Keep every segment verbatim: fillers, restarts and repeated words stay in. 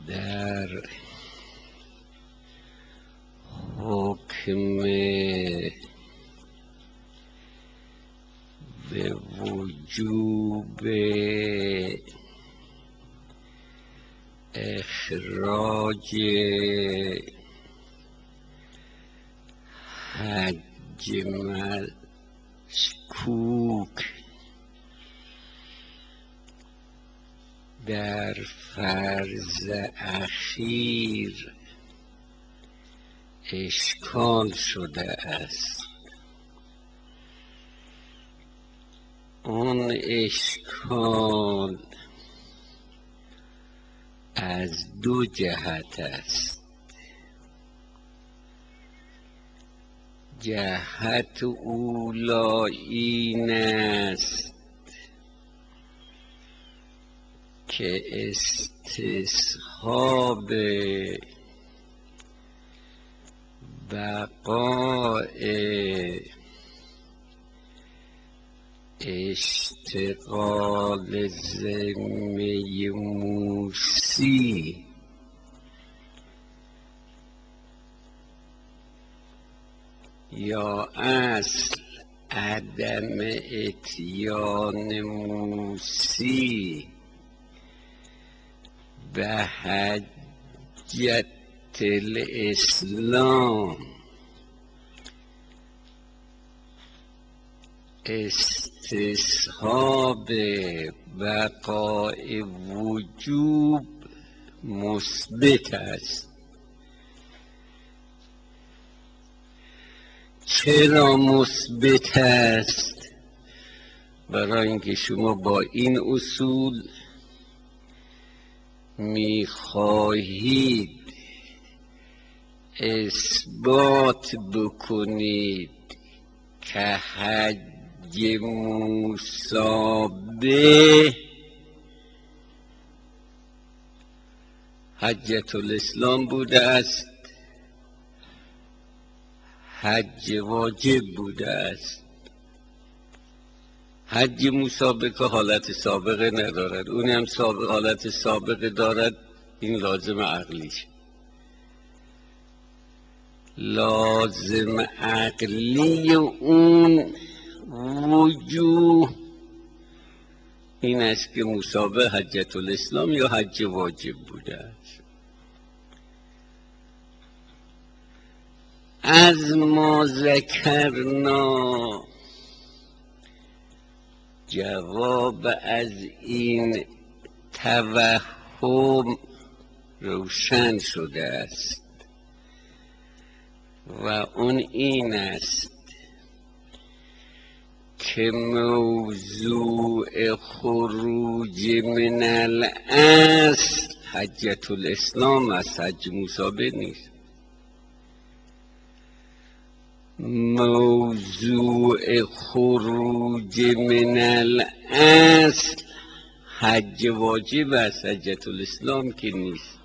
در حکم به وجوب اخراج حج مشکوک در فرض اخیر اشکال شده است. آن اشکال از دو جهت است. جهت اولی این است که استصحاب بقاء اشتغال ذمه موسی یا اصل عدم اتیان موسی به حجت الاسلام استصحاب بقاء وجوب مثبت است. چرا مثبت است؟ برای اینکه شما با این اصول میخواهید اثبات بکنید که حج موسی به حجت الاسلام بوده است، حج واجب بوده است. حج موسی به که حالت سابقه ندارد، اون هم سابق حالت سابقه دارد. این لازم عقلیش. لازم عقلی اون وجوه این است که موسی به حجت الاسلام یا حج واجب بوده است. از ما ذکرنا جواب از این توهم روشن شده است و اون این است که موضوع خروج من الاصل حجت الاسلام است، حج موسی به نیست. موضوع خروج من الاصل حج واجب است، حجت الاسلام که نیست.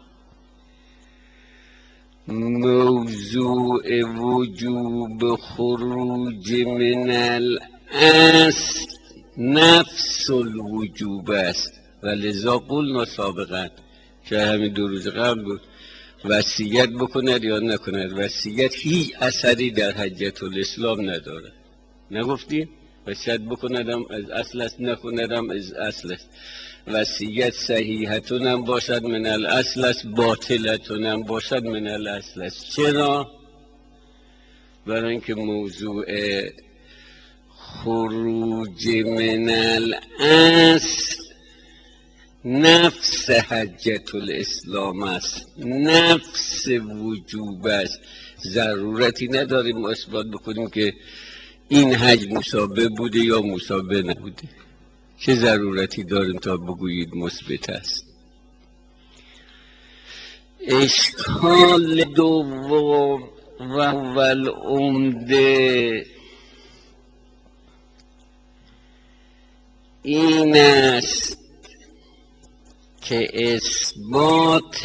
موضوع وجوب خروج من الاصل نفس الوجوب است و لذا قلنا سابقا که همین دو روز قبل بود وصیت بکند یا نکند. وصیت هیچ اثری در حجت الاسلام نداره. نگفتیم وصیت بکندم از اصل است، نکندم از اصل است. وصیت صحیحتون هم باشد من الاصل است، باطلتون هم باشد من الاصل است. چرا؟ برای اینکه موضوع خروج من الاصل نفس حجت الاسلام است، نفس وجوب است. ضرورتی نداریم اثبات بکنیم که این حج مشابه بوده یا مشابه نبوده. چه ضرورتی داریم تا بگویید مثبت است؟ اشکال دوم و العمده این است که اثبات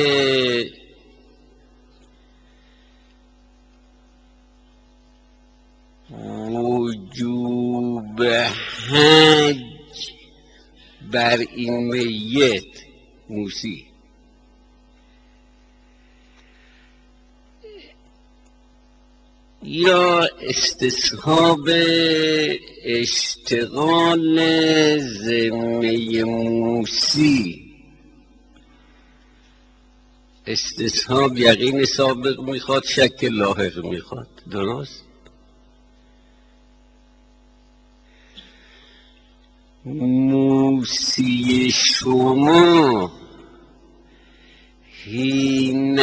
وجوب حج بر این میت موسی یا استصحاب اشتغال ذمه موسی. استصحاب یقین سابق میخواد، شک لاحق میخواد. درست؟ موسی شما حین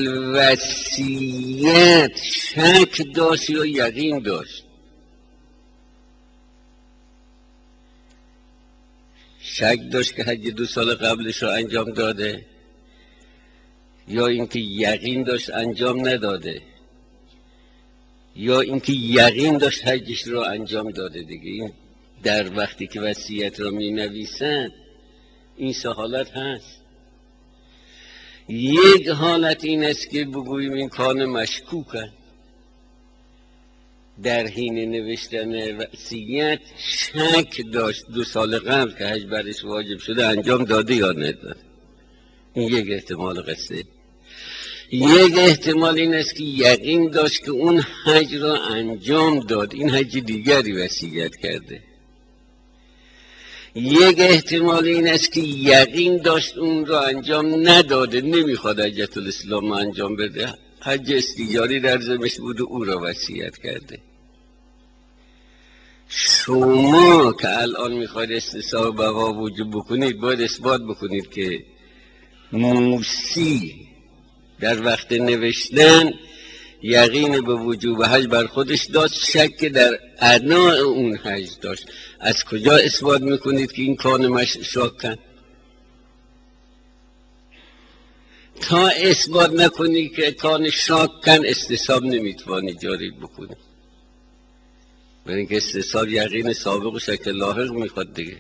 الوصیت شک داشت یا یقین داشت؟ شک داشت که حج دو سال قبلش رو انجام داده، یا اینکه یقین داشت انجام نداده، یا اینکه یقین داشت حجش رو انجام داده. دیگه این در وقتی که وصیت رو می نویسن این سه حالت هست. یک حالت این است که بگوییم این کان مشکوکن، در حین نوشتن وصیت شک داشت دو سال قبل که حج برش واجب شده انجام داده یا نداده. این یک احتمال قصه. یک احتمال این است که یقین داشت که اون حج را انجام داد، این حج دیگری وصیت کرده. یک احتمال این است که یقین داشت اون را انجام نداده، نمیخواد حجت الاسلام انجام بده، حج استیجاری در ذمش بود و او را وصیت کرده. شما که الان میخواید استصحاب بقا وجوب بکنید، باید اثبات بکنید که موسی در وقت نوشتن یقین به وجوب حج بر خودش داشت، شک در ادای اون حج داشت. از کجا اثبات میکنید که این کان مشکوکن؟ تا اثبات نکنید که کان شاکن استصحاب نمیتوانی جاری بکنید، برای اینکه استصحاب یقین سابق و شک لاحق میخواد دیگه.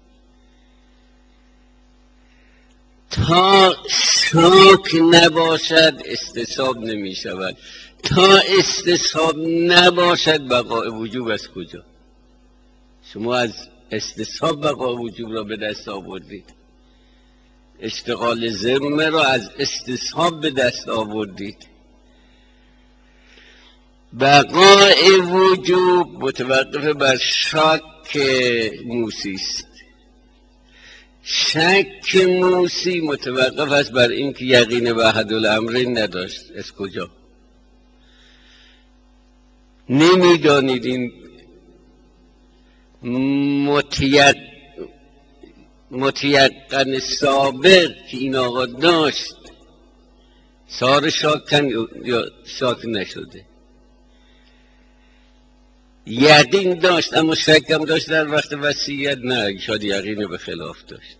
تا شاک نباشد استصحاب نمی شود. تا استصحاب نباشد بقای وجوب از کجا؟ شما از استصحاب بقای وجوب را به دست آوردید، اشتغال ذمه را از استصحاب به دست آوردید. بقای وجوب متوقف بر شک موسی است. شک موسی متوقف است بر اینکه یقین به احدالامرین نداشت. از کجا؟ نمیدانید این متیق متیقن سابق که این آقا داشت سار شاکن یا شاک نشده؟ یقین داشت اما شکم داشت در وقت وصیت؟ نه، شاید یقین به خلاف داشت.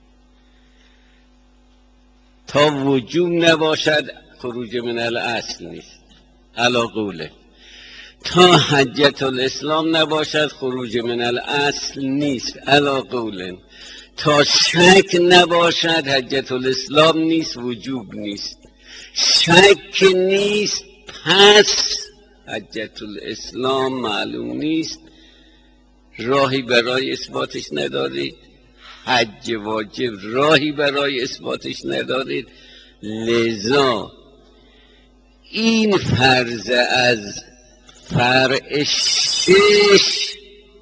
تا وجوب نباشد خروج من الاصل نیست علا قوله. تا حجت الاسلام نباشد خروج من الاصل نیست علا قوله. تا شک نباشد حجت الاسلام نیست، وجوب نیست. شک نیست پس حجت الاسلام معلوم نیست، راهی برای اثباتش ندارید. حج واجب راهی برای اثباتش ندارید. لذا این فرض از فرع شش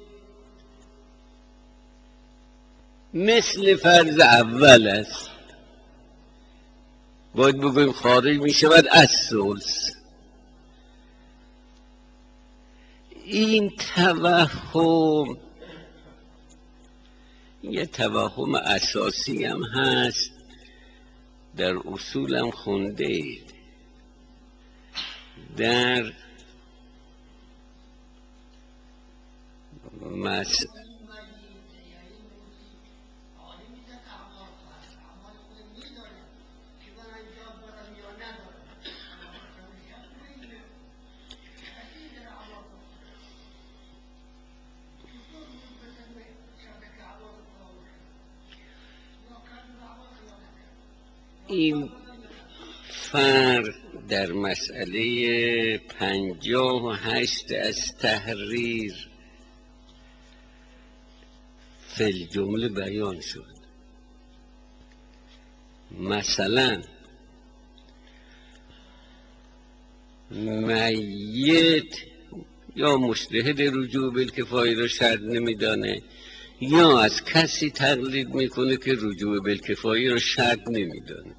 مثل فرض اول است، باید بگویم خارج می شود از ثلث. این توهم یه توهم اساسی هم هست، در اصولم خونده اید. در مس... این فرق در مسئله پنجاه و هشت از تحریر فی الجمله بیان شد. مثلا میت یا مجتهد رجوع بالکفایه را شرط نمیدانه یا از کسی تقلید میکنه که رجوع بالکفایه را شرط نمیدانه.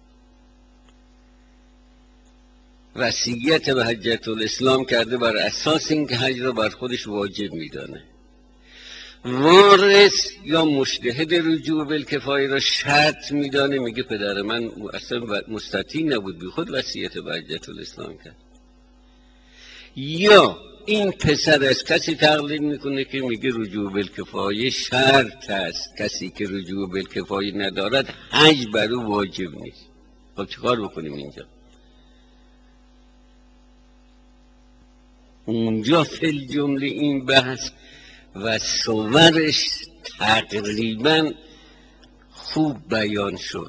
وصیت به حجة الاسلام کرده بر اساس اینکه حج را بر خودش واجب میدانه. وارث یا مجتهد رجوع بالکفایه را شرط میدانه، میگه پدر من اصلا مستطیع نبود بی خود وصیت به حجة الاسلام کرد. یا این پسر از کسی تقلید میکنه که میگه رجوع بالکفایه شرط است، کسی که رجوع بالکفایه ندارد حج بر او واجب نیست. خب چیکار بکنیم اینجا؟ اونجا فی الجمله این بحث و صورش تقریبا خوب بیان شد.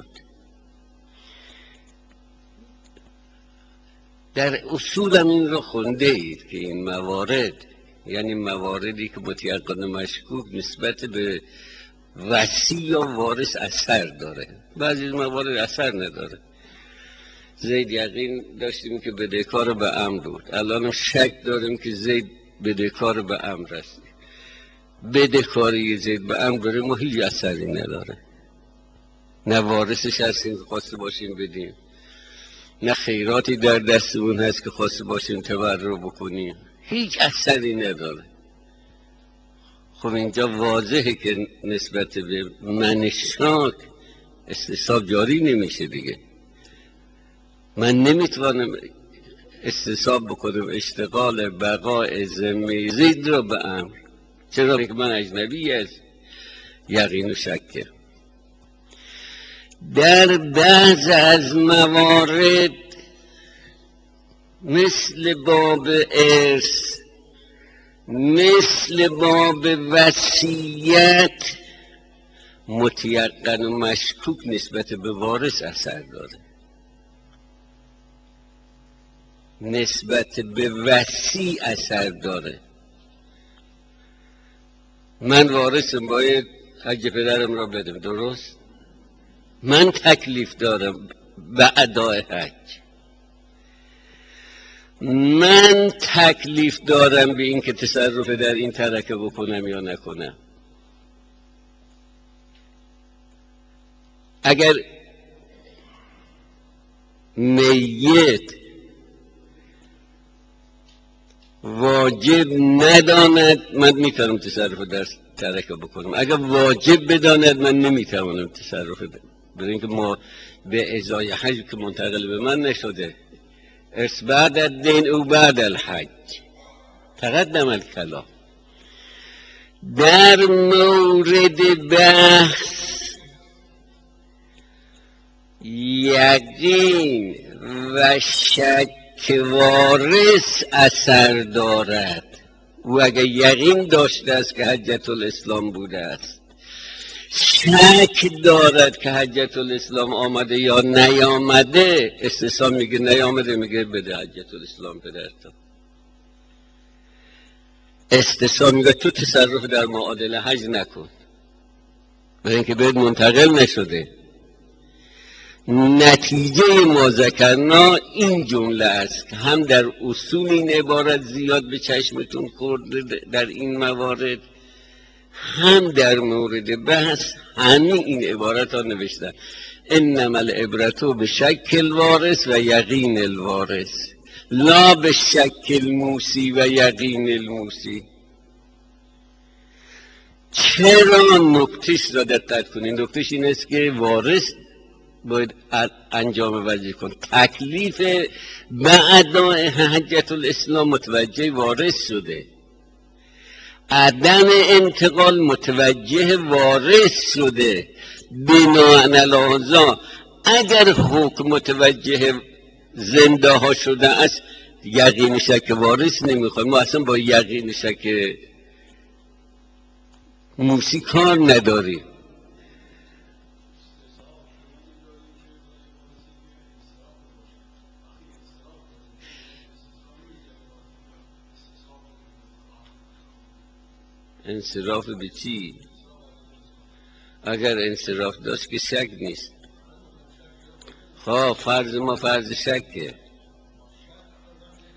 در اصولم این رو خونده اید که این موارد، یعنی مواردی که متیقن مشکوک نسبت به وصی یا وارث اثر داره، بعضی موارد اثر نداره. زید یقین داشتیم که بدهکار به امر بود، الان شک داریم که زید بدهکار به امر است. بدهکاری زید به امر داره ما هیچ اثری نداره، نه وارثش هستیم که خواسته باشیم بدیم، نه خیراتی در دستمون هست که خواسته باشیم تبرع بکنیم، هیچ اثری نداره. خب اینجا واضحه که نسبت به من شاک استصحاب جاری نمیشه دیگه. من نمیتوانم استصحاب بکنم اشتغال بقای ذمه زید را به امر، چرا که من اجنبی از یقین و شکه. در بعض از موارد مثل باب ارث، مثل باب وصیت، متیقن و مشکوک نسبت به وارث اثر داره. نسبت به وصی اثر داره. من وارثم، باید حج پدرم را بدم، درست؟ من تکلیف دارم به ادای حج، من تکلیف دارم به این که تصرف در این ترکه بکنم یا نکنم. اگر میت واجب نداند من میتونم تصرف در ترکه بکنم، اگر واجب بداند من نمیتونم تصرف در، برای اینکه ما به ازای حج که منتقل به من نشده، ارث بعد الدین او بعد الحج تقدم الکلام. در مورد بحث یقین و شک وارث اثر دارد. او اگر یقین داشته است که حجة الاسلام بوده است، شک دارد که حجة الاسلام آمده یا نیامده، استثناء میگه نیامده، میگه بده حجة الاسلام پدرتون. استثناء میگه تو تصرف در معادل حج نکن، برای اینکه بهت منتقل نشده. نتیجه ما ذکرنا این جمله است که هم در اصول این عبارت زیاد به چشمتون خورده در این موارد، هم در مورد بحث همه این عبارت ها نوشتن انما العبرة به شک الوارث و یقین الوارث لا به شک الموسی و یقین الموسی. چرا؟ نکتش را دقت کنید. نکتش این است که وارث باید انجام وظیفه کن. تکلیف بعدای حجة الاسلام متوجه وارث شده، عدم انتقال متوجه وارث شده. بناء علی‌هذا اگر حکم متوجه زنده ها شده است، یقین شک وارث نمیخوایم. ما اصلا با یقین شک موسی کار نداریم. انصراف به چی؟ اگر انصراف داشت که شک نیست. خب فرض ما فرض شکه.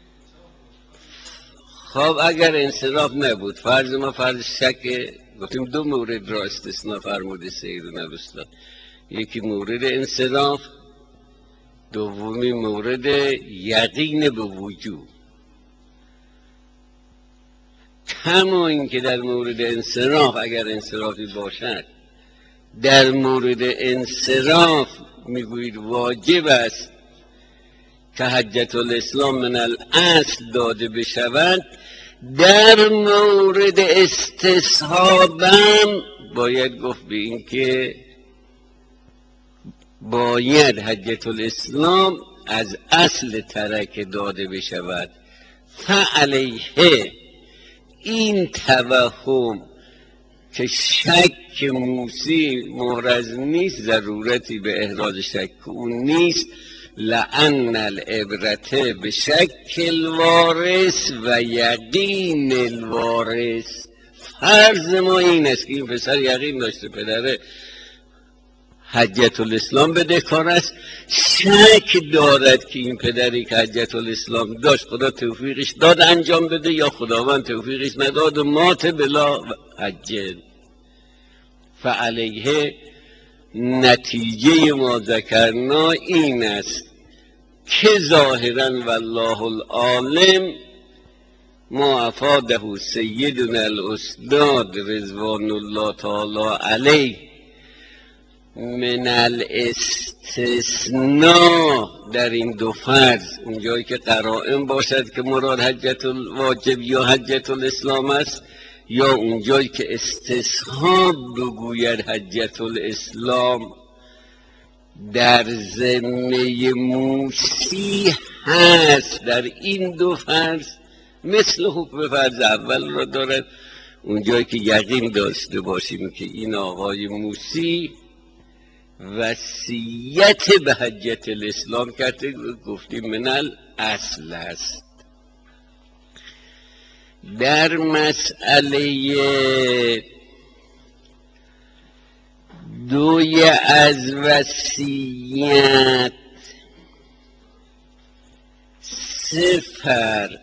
خب اگر انصراف نبود، فرض ما فرض شک، گفتیم دو مورد را استثناء فرموده سیدون الأستاد، یکی مورد انصراف، دومی مورد یقین به وجود. کما اینکه در مورد انصراف اگر انصرافی باشد، در مورد انصراف میگویید واجب است که حجت الاسلام من الاصل داده بشود، در مورد استصحابم باید گفت به این که باید حجت الاسلام از اصل ترک داده بشود. فعلیه این توهم که شک موسی محرز نیست، ضرورتی به احراز شک اون نیست. لأن العبرت به شک الوارث و یقین الوارث. فرض ما این است که این پسر یقین داشته پدره حجت الاسلام بدهکار است، شک دارد که این پدری که حجت الاسلام داشت خدا توفیقش داد انجام بده یا خداوند توفیقش نداد و مات بلا حجت. فعلیه نتیجه ما ذکرنا این است که ظاهرا والله العالم ما افاده سیدنا الاستاد رضوان الله تعالی علیه من الاستثناء در این دو فرض، اونجایی که قرائن باشد که مراد حجت الواجب یا حجت الاسلام است، یا اونجایی که استصحاب بگوید حجت الاسلام، در ذمه موسی هست. در این دو فرض مثل حکم فرض اول را دارد، اونجایی که یقین داشته باشیم که این آقای موسی وصیت به حجت الاسلام کرده، گفتیم من الاصل است. در مسئله دوی از وصیت صفر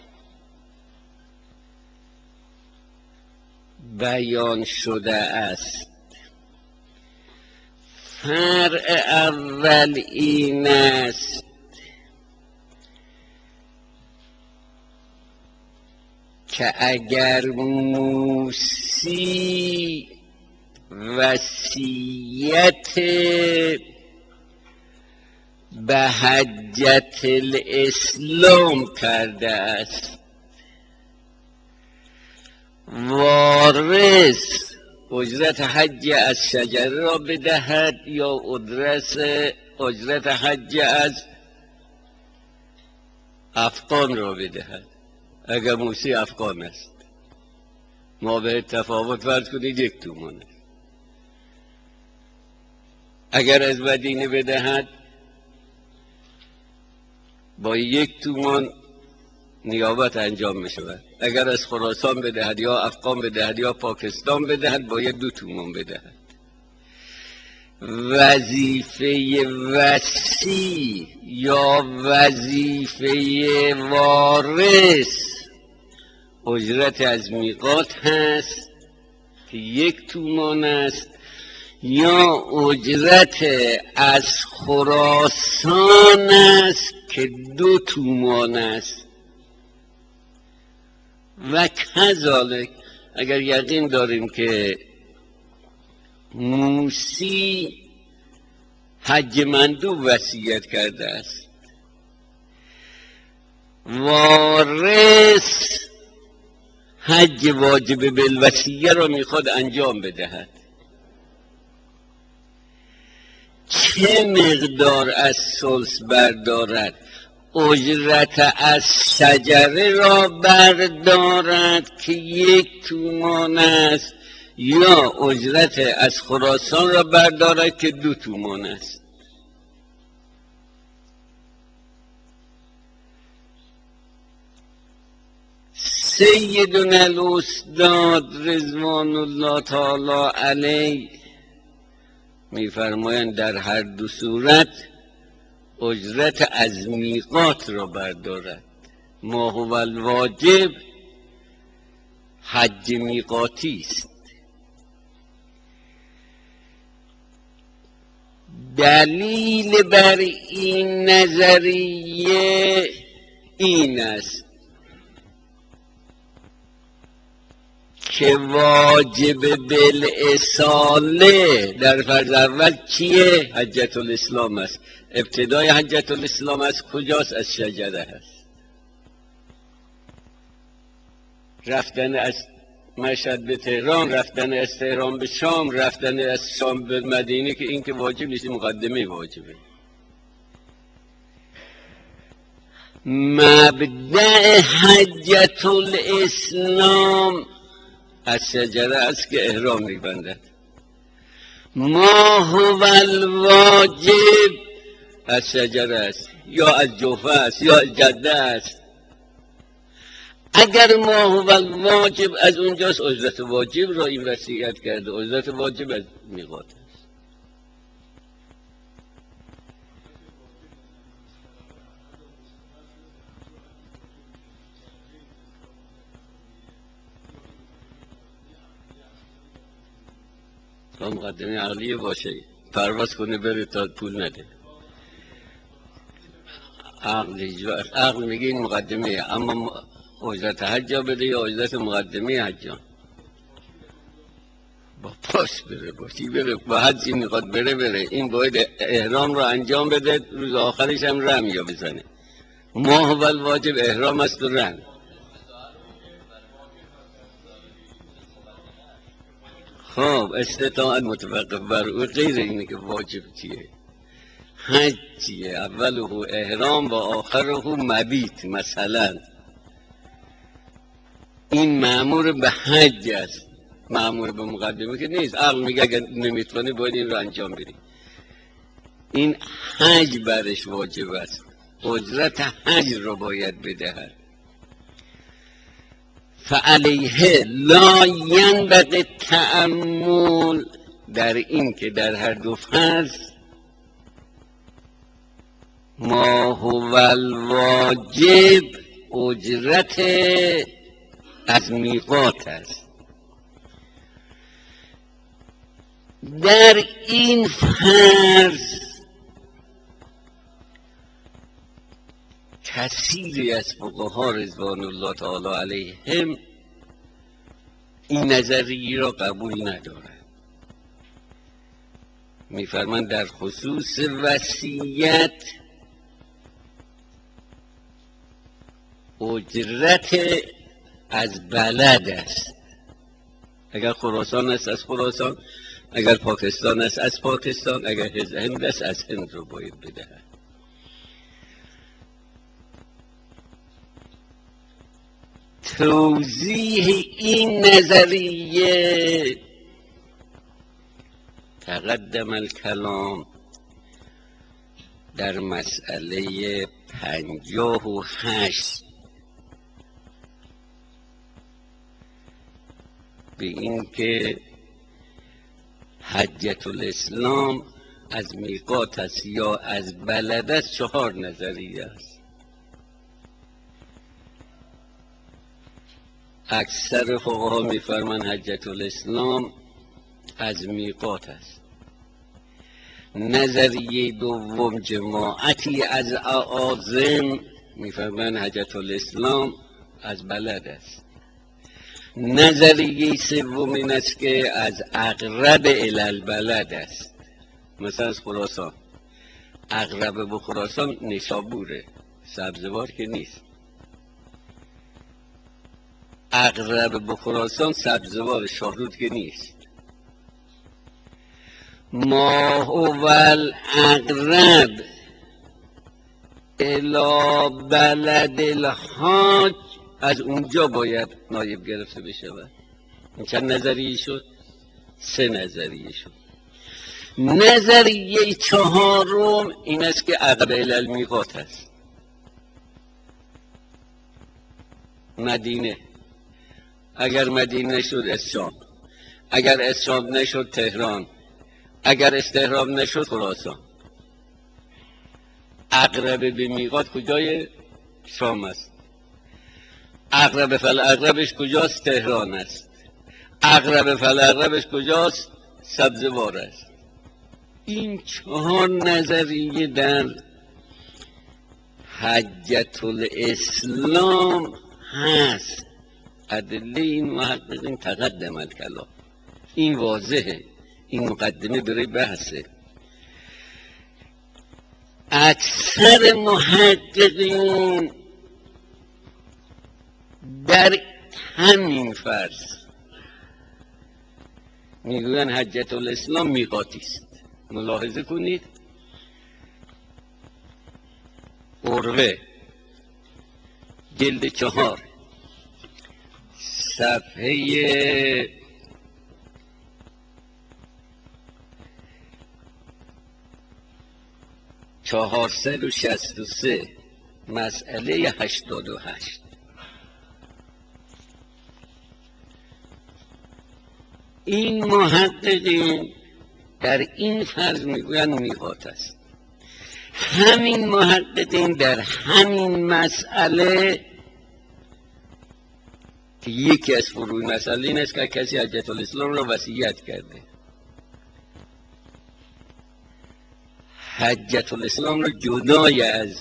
بیان شده است. فرع اول این است که اگر موسی وصیت به حجت الاسلام کرده است، وارث اجرت حج از شجره را بدهد یا اجرت اجرت حج از افغان را بدهد. اگر موسی افغان است، ما به تفاوت فرض کنید یک تومان است. اگر از مدینه بدهد با یک تومان نیابت انجام می شود. اگر از خراسان بدهد یا افغان بدهد یا پاکستان بدهد باید دو تومان بدهد. وظیفه وصی یا وظیفه وارث اجرت از میقات هست که یک تومان است، یا اجرت از خراسان است که دو تومان است. و کذالک اگر یقین داریم که موسی حج مندوب وصیت کرده است، وارث حج واجب بالوصیه را میخواد انجام بدهد، چه مقدار از ثلث بردارد؟ اجرت از شجره را بردارد که یک تومان است، یا اجرت از خراسان را بردارد که دو تومان است. سیدنا الاستاد رضوان الله تعالی علیه میفرمایند در هر دو صورت اجرت از میقات را بردارد. ما هو الواجب حج میقاتی است. دلیل بر این نظریه این است که واجب بالاصاله در فرض اول کیه؟ حجة الاسلام است. ابتدای حجة الاسلام از کجاست؟ از شجره است. رفتن از مشهد به تهران، رفتن از تهران به شام، رفتن از شام به مدینه که این که واجب نیست، مقدمه واجبه. مبدأ حجة الاسلام از شجره است که احرام میبندد. ما هو الواجب از شجره است، یا از جوفه است، یا از جده است. اگر ما هو الواجب از اونجاست، اجرت واجب را این وصیت کرده. اجرت واجب از میقات است. تا مقدمه عقلیه باشه، پرواز کنه بره تا پول نده. عقل عقل میگه این مقدمه، اما اجرت حج بده یا اجرت مقدمه حج؟ با پاس بره، با چی بره؟ با حج این میخواد بره بره این باید احرام رو انجام بده، روز آخرش هم رمی یا بزنه. ما هو الواجب احرام است و رم. خب استطاعت متوقف بر او، غیر اینه که واجب چیه؟ حج چیه؟ اوله احرام و آخره مبیت. مثلا این مأمور به حج است، مأمور به مقدمه که نیست. عقل میگه اگر نمیتونه باید این رو انجام بدی. این حج برش واجب است، اجرت حج رو باید بدهد. فعلیه لا ینبغی تأمل در این که در هر دو فرض ما هو الواجب اجرت از میقات است. در این فرض کثیری از فقها رضوان الله تعالی علیهم این نظریه را قبول ندارند. میفرمایند در خصوص وصیت اجرت از بلد است. اگر خراسان است از خراسان، اگر پاکستان است از پاکستان، اگر هند است از هند رو باید بدهد. توضیح این نظریه تقدم الکلام در مسئله پنجاه و هشت به این که حجة الاسلام از میقات است یا از بلد است. چهار نظریه است. اکثر فقها میفرمان حجة الاسلام از میقات است. نظریه دوم جماعتی از اعاظم میفرمان حجة الاسلام از بلد است. نظریه سوم این است که از اقرب الی البلد است. مثلا از خراسان، اقرب به خراسان نیشابوره، سبزوار که نیست. اقرب به خراسان سبزوار، شاهرود که نیست. ما هو الاقرب الی بلد الحاج، از اونجا باید نایب گرفته بشود. این چند نظریه شد؟ سه نظریه شد. نظریه چهارم این است که اقرب الی المیقات است. مدینه، اگر مدینه نشد از شام، اگر از شام نشد تهران، اگر از تهران نشد خراسان. اقرب به میقات کجای؟ شام است. اقرب فالاقربش کجاست؟ تهران است. اقرب فالاقربش کجاست؟ سبزوار است. این چهار نظریه در حجة الاسلام هست. ادله این محققین تقدم الکلام، این واضحه، این مقدمه برای بحثه. اکثر محققین در همین فرض میگوین حجة الاسلام میقاتی است. ملاحظه کنید عروه جلد چهار صفحه چهارصد و شصت و سه مسئله هشتاد و هشت. این محققین در این فرض میگویند میقات است. همین محققین در همین مسئله که یکی از فروع مسئله این است که کسی حجة الاسلام را وصیت کرده، حجة الاسلام را جدای از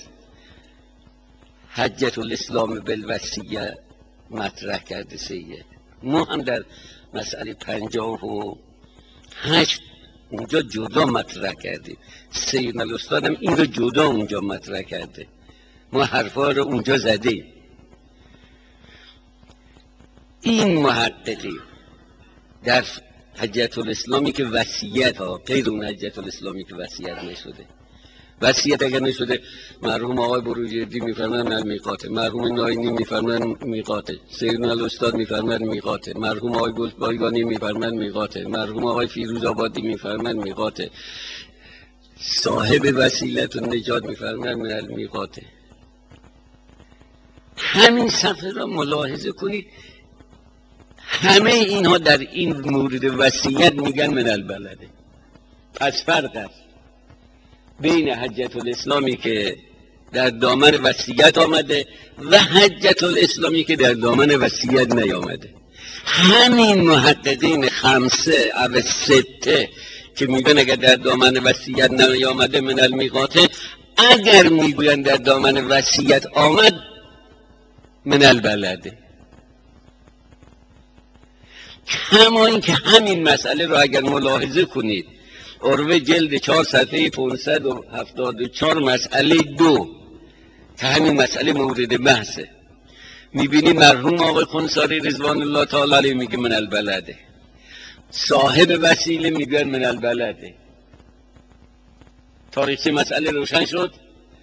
حجة الاسلام بالوصیه مطرح کرده سید. ما هم در مسئله پنجاه و هشت اونجا جدا مطرح کردیم، سید الاستاد هم این رو جدا اونجا مطرح کرده، ما حرفا رو اونجا زدیم. این محققی در حجة الاسلامی که وصیت ها غیر اون حجة الاسلامی که وصیت نشده، وصیت اگر نشده مرحوم آقای بروجردی میفرمایند من میقاته، مرحوم ناینی میفرمایند میقاته، سیدنا الاستاد میفرمایند میقاته، مرحوم آقای گلبایگانی میفرمایند میقاته، مرحوم آقای فیروز آبادی میفرمایند میقاته، صاحب وسیلت النجات میفرمایند من المیقاته. همین صفحه را ملاحظه کنید، همه اینها در این مورد وصیت میگن من البلده. پس فرق است بین حجة الاسلامی که در دامن وصیت آمده و حجة الاسلامی که در دامن وصیت نیامده. همین محققین خمسه او سته که میگن اگر در دامن وصیت نیامده من المیقاته، اگر میگوین در دامن وصیت آمد من البلده. کما این که همین مسئله رو اگر ملاحظه کنید عروه جلد چهار صفحه پانصد و هفتاد و چهار مسئله دو که همین مسئله مورد بحثه، میبینی مرحوم آقای خنثاری رضوان الله تعالی علیه میگه من البلده، صاحب وسیله میگه من البلده. تاریخی مسئله روشن شد.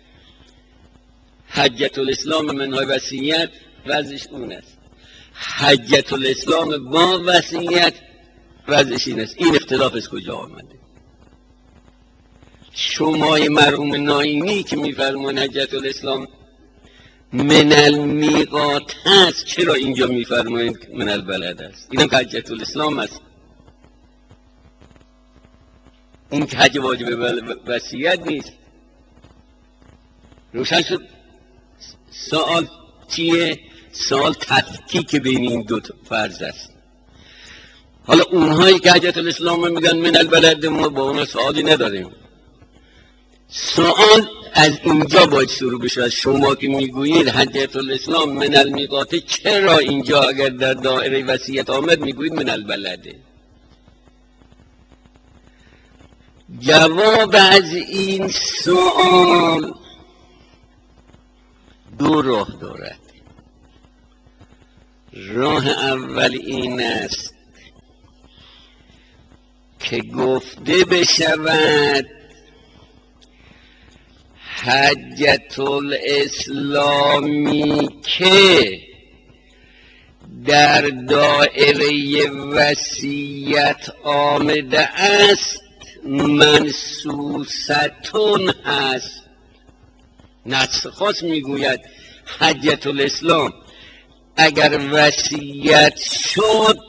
حجة الاسلام منهای وصیت وضعش اون است، حجة الاسلام با وصیت وضعش این است. این اختلاف از کجا آمده؟ شمای مرحوم ناینی که میفرمون حجة الاسلام من المیقات هست، چرا اینجا میفرمایید من البلد است؟ این هم حجة الاسلام است. این که حج واجب وصیت نیست. روشن شد. سوال چیه؟ سوال تفکیک بین این دو فرض است. حالا اونهایی که حجة الاسلام میگن من البلد، ما با اونها سوالی نداریم. سوال از اینجا باید شروع بشه، از شما که میگویید حجة الاسلام من المیقات، چرا اینجا اگر در دایره وصیت آمد میگویید من البلده؟ جواب از این سوال دو راه دارد. راه اول این است که گفته بشود حجة الاسلامی که در دایره وصیت آمده است منسوستون هست. نص خاص میگوید حجة الاسلام اگر وصیت شد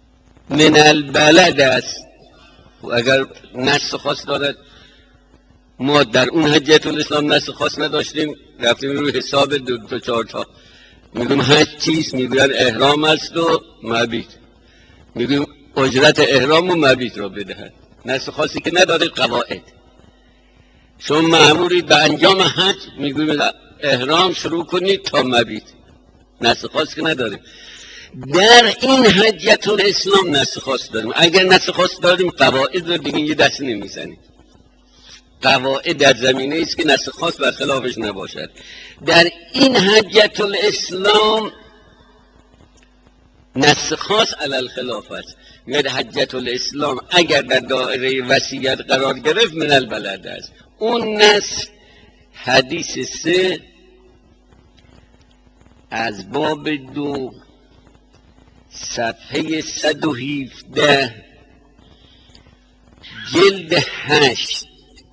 من البلد است. و اگر نص خاص دارد ما در اون حجت الاسلام نسل خاص نداشتیم، رفتیم روی حساب دو تا چهار تا میگیم حج چیست، میگوین احرام است و مبیت، میگیم اجرت احرام و مبیت را بدهد. نسل خاصی که نداره قواعد. شما مأمورید به انجام حج، میگویم احرام شروع کنید تا مبیت. نسل خاص که نداریم. در این حجت الاسلام نسل خاص داریم. اگر نسل خاص داریم قواعد رو دیگه یه دست نمیزنیم. قواعد در زمینه است که نسل خاص برخلافش نباشد. در این حجت الاسلام نسل خاص علی الخلاف است. میاد حجت الاسلام اگر در دایره وصیت قرار گرفت من البلد است. اون نسل حدیث سه از باب دو صفحه صد و هفده جلد هشت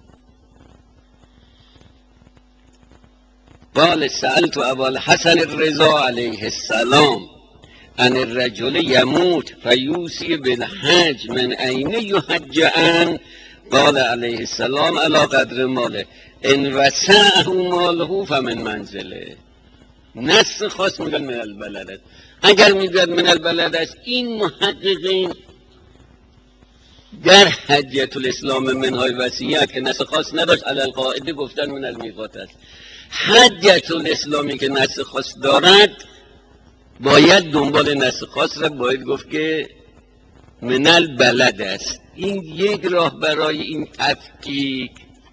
قال سألت ابا الحسن الرضا علیه السلام ان الرجل یموت فیوصی بالحج من این یحج عنه قال علیه السلام علی قدر ماله ان وسعه ماله فمن منزله. نص خاص میگن من البلد. اگر میگن من البلد است، این محققین در حجت الاسلام منهای وصیت که نص خاص نداشت علی القاعده گفتن من المیقات است. حجت الاسلامی که نص خاص دارد باید دنبال نص خاص را باید گفت که من البلد است. این یک راه برای این تفکیک.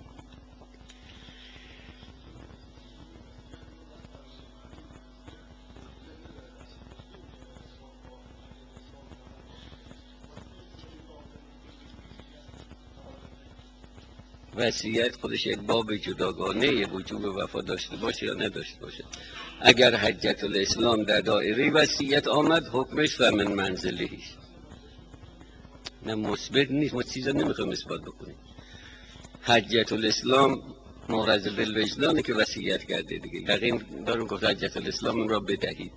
وصیت خودش یک باب جداگانه وجوب وفا داشته باشه یا نداشته باشه. اگر حجت الاسلام در دایره وصیت آمد حکمش فمن منزلهش، نه مثبت نیست. ما چیزا نمیخوایم اثبات بکنیم. حجت الاسلام مغرض بالوجدانه که وصیت کرده دیگه. یقین دارم گفت حجت الاسلام اون را بدهید.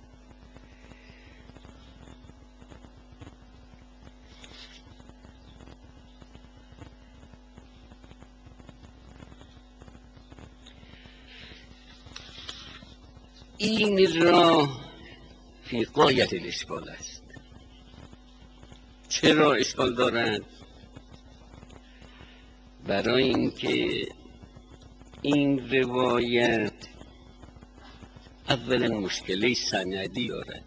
این را فی غایت الاشکال است. چرا اشکال دارند؟ برای اینکه این روایت اولا مشکلی سندی دارد.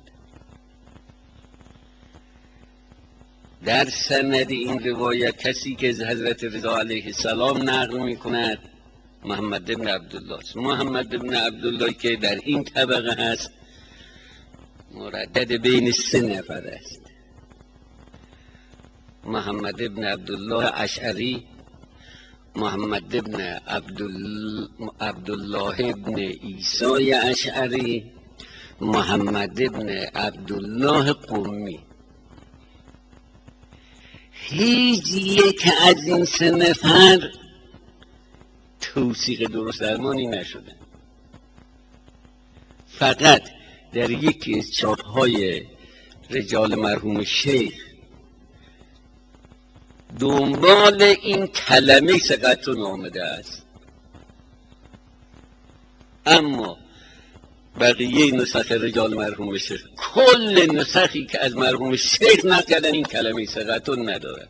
در سند این روایت کسی که از حضرت رضا علیه السلام نقل می کند محمد بن عبدالله است. محمد بن عبدالله که در این طبقه هست مردد بین سه نفر است. محمد بن عبدالله اشعری، محمد بن عبدالله بن عیسی اشعری، محمد بن عبدالله قمی. هیچ یک از این سه نفر توثیق درست درمانی نشده. فقط در یکی از چاپ‌های رجال مرحوم شیخ دنبال این کلمه ثقتون آمده است، اما بقیه نسخ رجال مرحوم شیخ کل نسخی که از مرحوم شیخ نقل کردن این کلمه ثقتون نداره.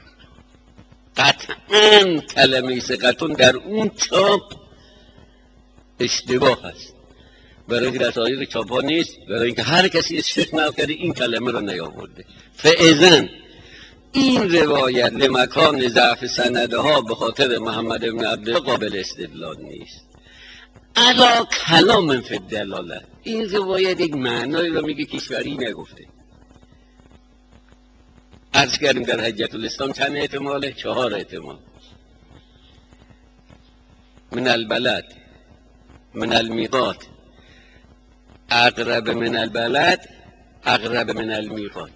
قطعاً کلمه ثقتون در اون چاپ اشتباه است، برای اینکه در سایر چاپ ها نیست، برای اینکه هر کسی از شیخ نقل کرده این کلمه رو نیاورده. فاذن این روایت لمکان ضعف سندها به خاطر محمد بن عبدالله قابل استدلال نیست. علا کلام فی الدلاله، این روایت یک معنایی رو میگه کشوری نگفته. عرض کردیم در حجت الاسلام چند احتماله؟ چهار احتمال. من البلد، من المیقات، اقرب من البلد، اقرب من المیقات.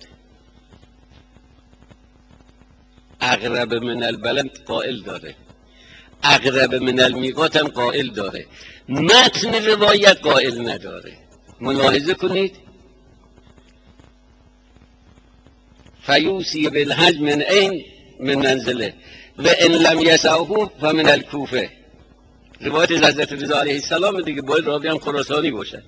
اقرب من البلد قائل داره، اقرب من المیقات هم قائل داره، متن روایت قائل نداره. ملاحظه کنید. فیوصی بالحج من این من منزله، و ان لم یسعه فمن الکوفه. روایت از حضرت رضا علیه السلام دیگه، باید راوی هم خراسانی باشد.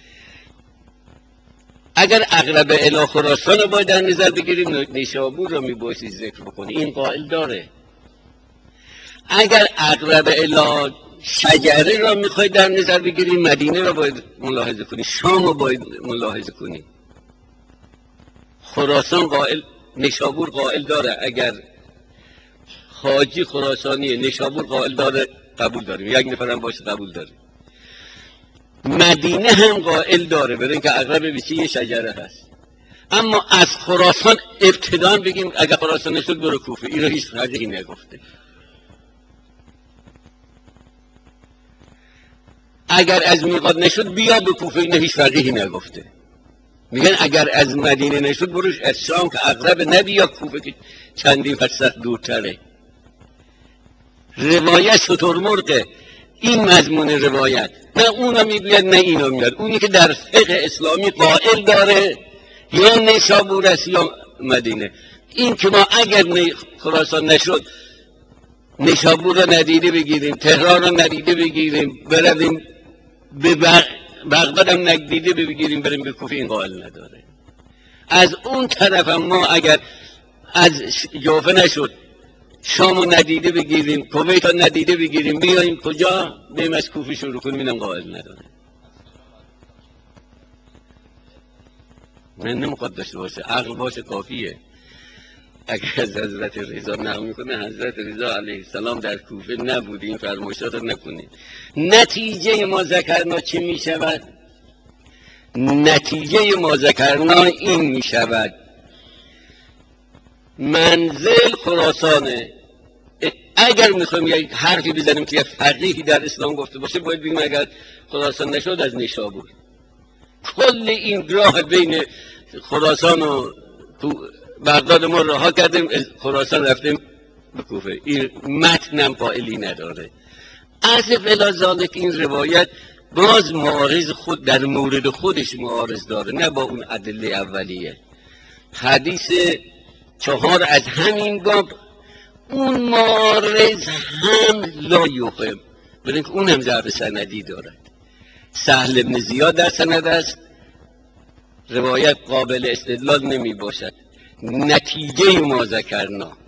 اگر اقرب الی خراسان رو باید در نظر بگیریم، نیشابور رو میبایستی ذکر بکنی، این قائل داره. اگر اقرب الی شجره را میخوای در نظر بگیریم، مدینه را باید ملاحظه کنی، شام را باید ملاحظه کنی. خراسان قائل، نیشابور قائل داره. اگر حاجی خراسانی نیشابور قائل داره قبول داریم، یک نفرم باشه قبول داریم. مدینه هم قائل داره، برای اینکه اقرب بیشی یه شجره هست. اما از خراسان ابتدان بگیم اگر خراسان نشد برو کوفه، این رو هیچ فرقی نگفته. اگر از میقات نشد بیا به کوفه، این هیچ فرقی نگفته. میگن اگر از مدینه نشد بروش از شام که اقرب، نبیا کوفه که چندین فرسخ دورتره. روایت شترمرغه، این مضمون روایت، نه اونو میگوید نه اینو میگوید. اونی که در فقه اسلامی قائل داره یا نیشابور است یا مدینه. این که ما اگر خراسان نشد نیشابور رو ندیده بگیریم، تهران رو ندیده بگیریم، برویم به بغداد هم ندیده بگیریم بریم به کوفه، این قائل نداره. از اون طرف هم ما اگر از جوفه نشد شامو ندیده بگیریم، کویت رو ندیده بگیریم، بیاییم کجا؟ بیم از کوفه شروع کنیم، اینم قائل نداره. من نمیخواد داشته باشه، عقل باشه کافیه. اگر از حضرت رضا نقل میکنه حضرت رضا علیه السلام در کوفه نبود، این فرمایشات رو نکنید. نتیجه ما ذکرنا چی میشود؟ نتیجه ما ذکرنا این میشود منزل خراسانه. اگر میخوایم یک حرفی بزنیم که یک فقیهی در اسلام گفته باشه، باید بگیم اگر خراسان نشد از نیشابور. کل این راه بین خراسان و بغداد ما رها کردیم، خراسان رفتیم به کوفه. این متنم قائلی نداره. عزف الی ذالک، این روایت باز معارض خود در مورد خودش معارض داره، نه با اون ادله اولیه. حدیث چهار از همین باب، اون معارض هم لا یوهم، برای اینکه اون هم ضعف سندی دارد. سهل بن زیاد در سند است، روایت قابل استدلال نمی باشد. نتیجه ما ذکرنا،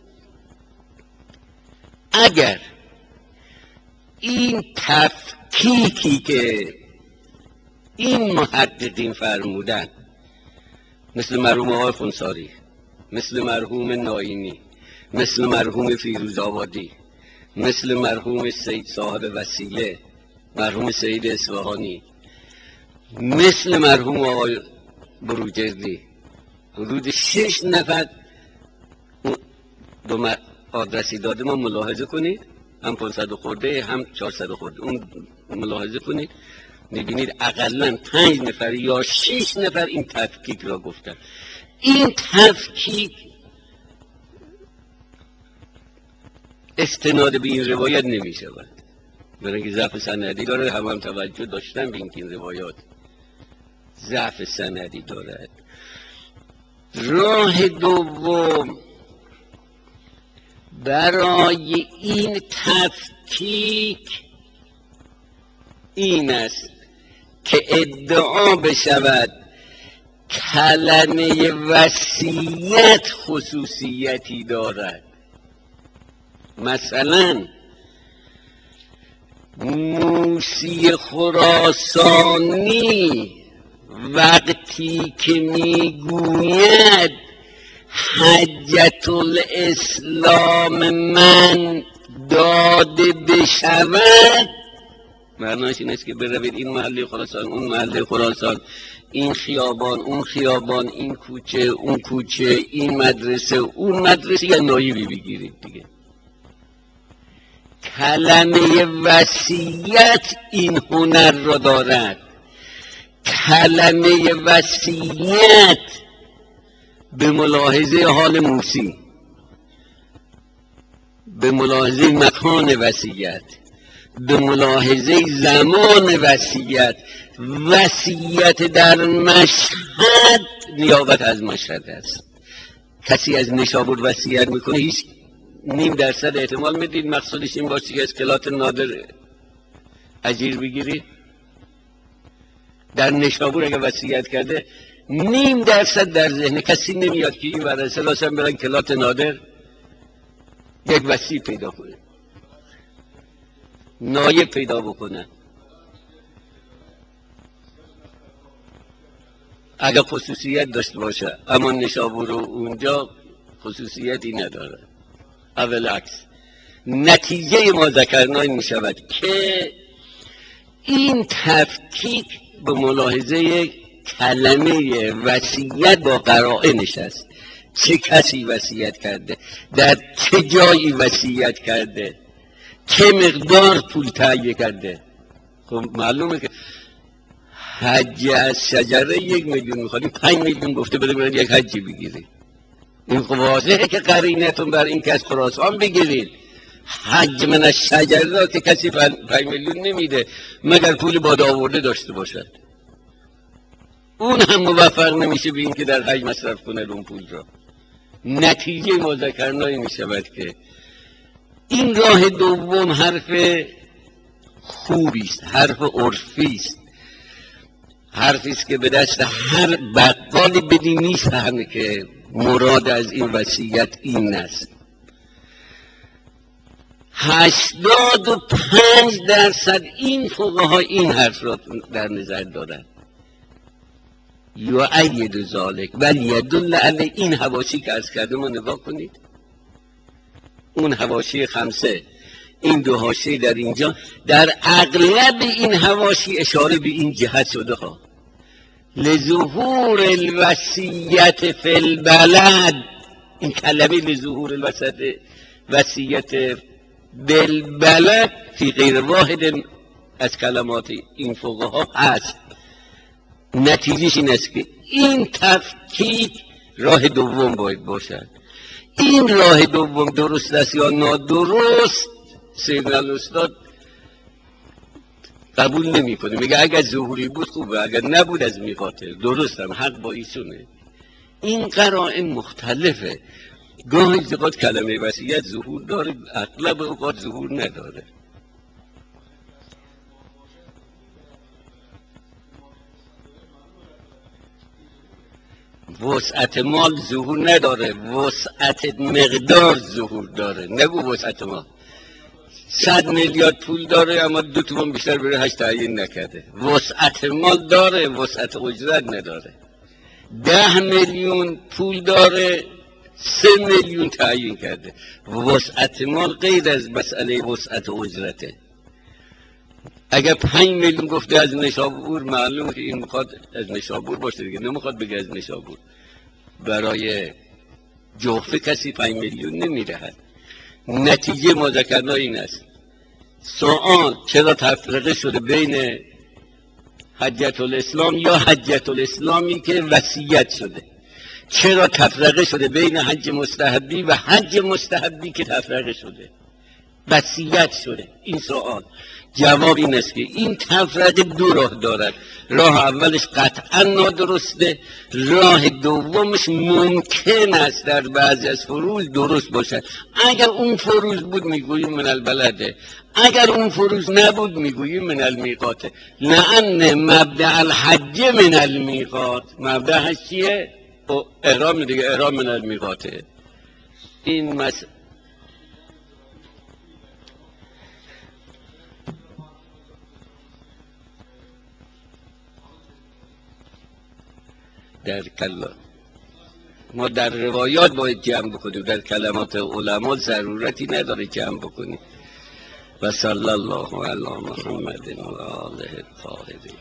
اگر این تفکیکی که این محققین فرمودن، مثل مرحوم آقای خونساری، مثل مرحوم ناینی، مثل مرحوم فیروزآبادی، مثل مرحوم سید صاحب وسیله، مرحوم سید اصفهانی، مثل مرحوم آقای بروجردی، حدود شش نفر دو آدرسی داده. ما ملاحظه کنید، هم پانصد خورده هم چهارصد خورده، اون ملاحظه کنید میبینید اقلا پنج نفر یا شش نفر این تفکیک را گفتن. این تفکیک استناد به این روایت نمی شود، برای اینکه ضعف سندی داره. هم هم توجه داشتن به این که این روایات ضعف سندی دارد. راه دوم برای این تفکیک این است که ادعا بشود کلمه وصیت خصوصیتی دارد. مثلا موسی خراسانی وقتی که میگوید حجت الاسلام من داده بشود، معناش این است که بروید این محله خراسان، اون محله خراسان، این خیابان، اون خیابان، این کوچه، اون کوچه، این مدرسه، اون مدرسه، یا نایبی بگیرید دیگه. کلمه وصیت این هنر را دارد. کلمه وصیت به ملاحظه حال موسی، به ملاحظه مکان وصیت، به ملاحظه زمان وصیت. وصیت در مشهد نیابت از مشهد است. کسی از نیشابور وصیت میکنه هیچ نیم درصد احتمال میدید مقصودش این باشه که اسکلات نادر اجیر بگیرید؟ در نشابور اگه وصیت کرده نیم درصد در ذهن کسی نمیاد که این ورثه لازم برن کلات نادر یک وصی پیدا کنه، نایب پیدا بکنه. اگه خصوصیت داشته باشه، اما نشابور اونجا خصوصیتی نداره. اول عکس نتیجه ما ذکرنا این می شود که این تفکیک به ملاحظه کلمه وصیت با قرائنش است. چه کسی وصیت کرده، در چه جایی وصیت کرده، چه مقدار پول تهیه کرده. خب معلومه که حج از شجره یک میلیون میخوادیم، پنج میلیون گفته بده برید یک حجی بگیرید. این خب واضحه که قرینتون بر این که از خراسان بگیرید. حج من از شجره را که کسی پنج میلیون نمیده مگر پول باد آورده داشته باشد. اون هم موفق نمیشه به این که در حج مصرف کنه اون پول را. نتیجه ما ذکرنایی میشود که این راه دوم حرف خوبی است، حرف عرفی است، حرفی است که به دست هر بقال بدی میفهمه که مراد از این وصیت این است. هشتاد و پنج درصد این فقها این حرف را در نظر دارند. یؤید ذلک ولی یدل علی این حواشی که عرض کردم رو نگاه کنید. اون حواشی خمسه، این دو حاشیه در اینجا، در اغلب این حواشی اشاره به این جهت شده ها. لظهور الوصیت فی البلد، این کلمه لظهور الوصیت بالبلد فی غیر واحد از کلمات این فقها هست. نتیجهش این است که این تفکیک راه دوم باید باشد. این راه دوم درست است یا نادرست سیدنا الاستاد قبول نمی کنه. میگه اگر ظهوری بود خوبه، اگر نبود از میقاته. درست هم حق با ایشونه. این قرائن مختلفه. گاهی اوقات کلمه وصیت ظهور داره، اغلب اوقات ظهور نداره. وسعت مال ظهور نداره، وسعت مقدار ظهور داره. نگو وسعت مال. صد میلیارد پول داره اما دو تومن بیشتر بره هشت تعیین نکرده. وسعت مال داره، وسعت اجرت نداره. ده میلیون پول داره، سه میلیون تعیین کرده. وسعت مال غیر از مسئله وسعت اجرته. اگر پنج میلیون گفته از نشابور، معلومه که این میخواد از نشابور باشه دیگه، نمیخواد بگه از نشابور. برای جوفه کسی پنج میلیون نمیدهد. نتیجه ما ذکرنا این است. سوال چرا تفرقه شده بین حجت الاسلام یا حجت الاسلامی که وصیت شده؟ چرا تفرقه شده بین حج مستحبی و حج مستحبی که تفرقه شده، وصیت شده؟ این سوال. جواب این است که این تفرقه دو راه دارد. راه اولش قطعا نادرسته، راه دومش ممکن است در بعضی از فروض درست باشد. اگر اون فروض بود میگوییم من البلده، اگر اون فروض نبود میگوییم من المیقاته. لأن مبدأ الحج من المیقات، مبدأش چیه؟ احرام دیگه، احرام من المیقاته. این مس در کلام ما در روایات باید جمع بکنیم، در کلمات علما ضرورتی نداره جمع بکنیم. و صلی الله علی محمد و آله الطاهرین.